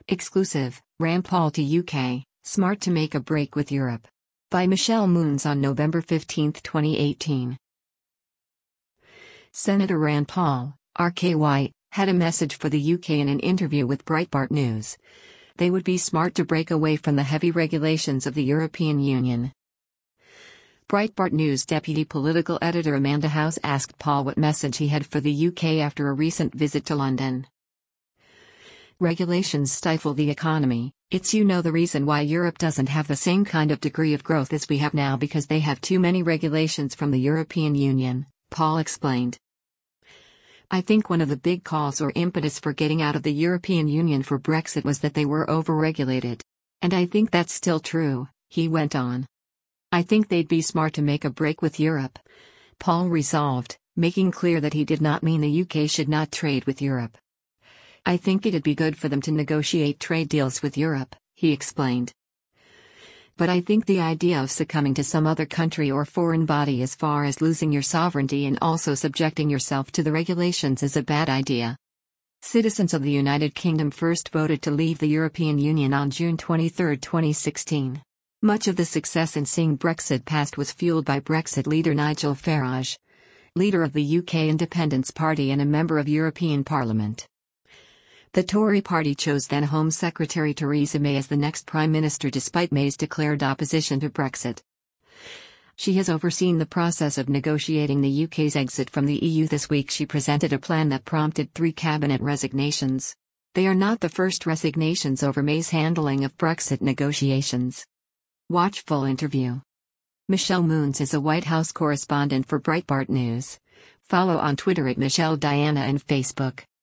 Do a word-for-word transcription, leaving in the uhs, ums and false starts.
Exclusive, Rand Paul to U K, smart to make a break with Europe. By Michelle Moons on November fifteenth, twenty eighteen. Senator Rand Paul, R K Y, had a message for the U K in an interview with Breitbart News. They would be smart to break away from the heavy regulations of the European Union. Breitbart News deputy political editor Amanda House asked Paul what message he had for the U K after a recent visit to London. Regulations stifle the economy. It's you know the reason why Europe doesn't have the same kind of degree of growth as we have now, because they have too many regulations from the European Union, Paul explained. I think one of the big calls or impetus for getting out of the European Union for Brexit was that they were overregulated. And I think that's still true, he went on. I think they'd be smart to make a break with Europe. Paul resolved, making clear that he did not mean the U K should not trade with Europe. I think it'd be good for them to negotiate trade deals with Europe, he explained. But I think the idea of succumbing to some other country or foreign body as far as losing your sovereignty and also subjecting yourself to the regulations is a bad idea. Citizens of the United Kingdom first voted to leave the European Union on June twenty-third, twenty sixteen. Much of the success in seeing Brexit passed was fueled by Brexit leader Nigel Farage, leader of the U K Independence Party and a member of European Parliament. The Tory party chose then Home Secretary Theresa May as the next Prime Minister despite May's declared opposition to Brexit. She has overseen the process of negotiating the U K's exit from the E U. This week she presented a plan that prompted three cabinet resignations. They are not the first resignations over May's handling of Brexit negotiations. Watch full interview. Michelle Moons is a White House correspondent for Breitbart News. Follow on Twitter at Michelle Diana and Facebook.